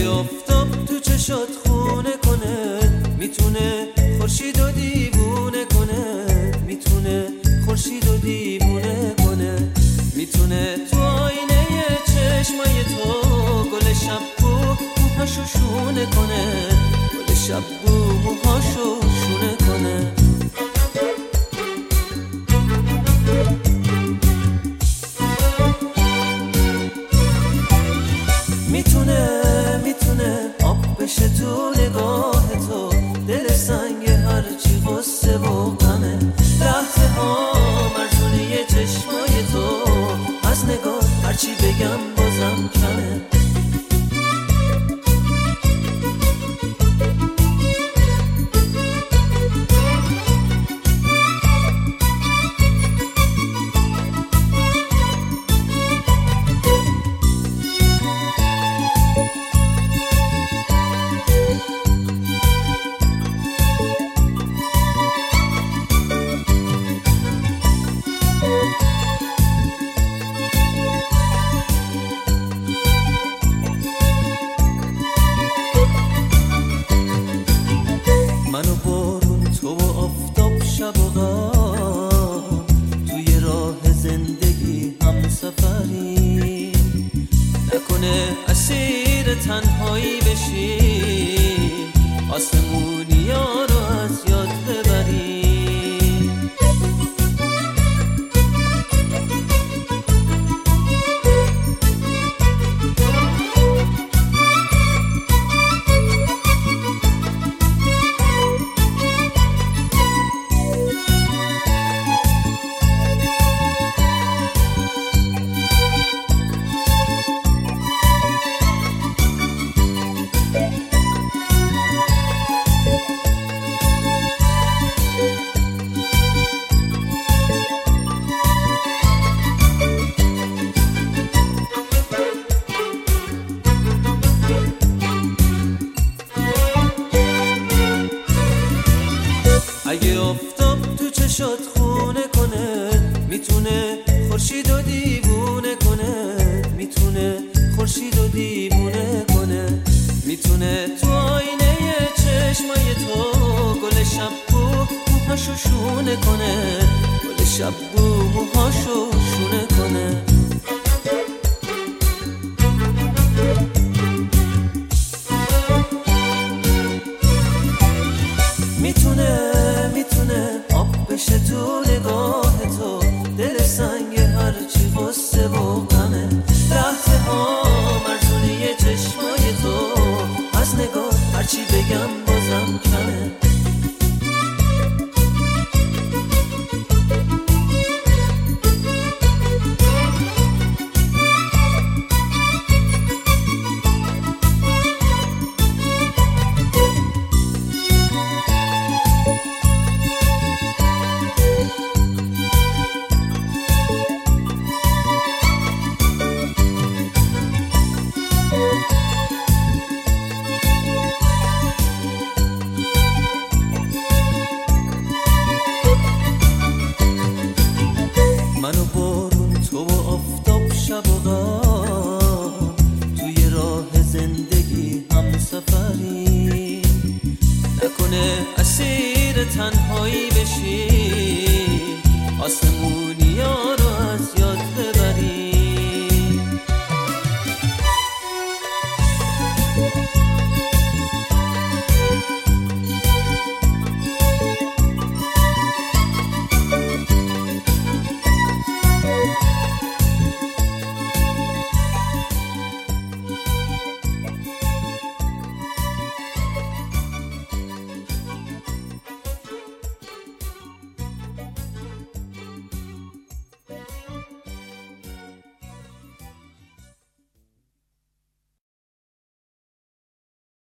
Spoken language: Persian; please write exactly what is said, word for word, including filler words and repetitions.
آفتاب تو چشات خونه کنه، میتونه خورشید و دیوونه کنه، میتونه خورشید و دیوونه کنه، میتونه تو آینه چشمای تو گل شب بو موهاشو شونه کنه، گل شب بو موهاشو شونه کنه. میتونه میتونه آب بشه تو نگاه تو، دل سنگ هرچی غصه و غمه، لحظه ها مرزونه چشمای تو، از نگاه هرچی بگم بازم کمه. من و بارون، تو و آفتاب، شب و غم، توی راه زندگی هم سفری، نکنه اسیر تنهایی بشی، آسمونی ها رو از یاد ببری. اگه آفتاب تو چشات خونه کنه، میتونه خورشید و دیوونه کنه، میتونه خورشید و دیوونه کنه، میتونه تو آینه چشمای تو گل شب بو موهاشو شونه کنه، گل شب بو موهاشو شونه کنه. میتونه میتونه آب بشه تو نگاه تو، دل سنگ هرچی غصه و غمه، لحظه ها مرزونه چشمای تو، از نگاه هرچی بگم بازم کمه. من و بارون، تو و آفتاب، شب و غم، توی راه زندگی هم سفری، نکنه اسیر تنهایی بشی،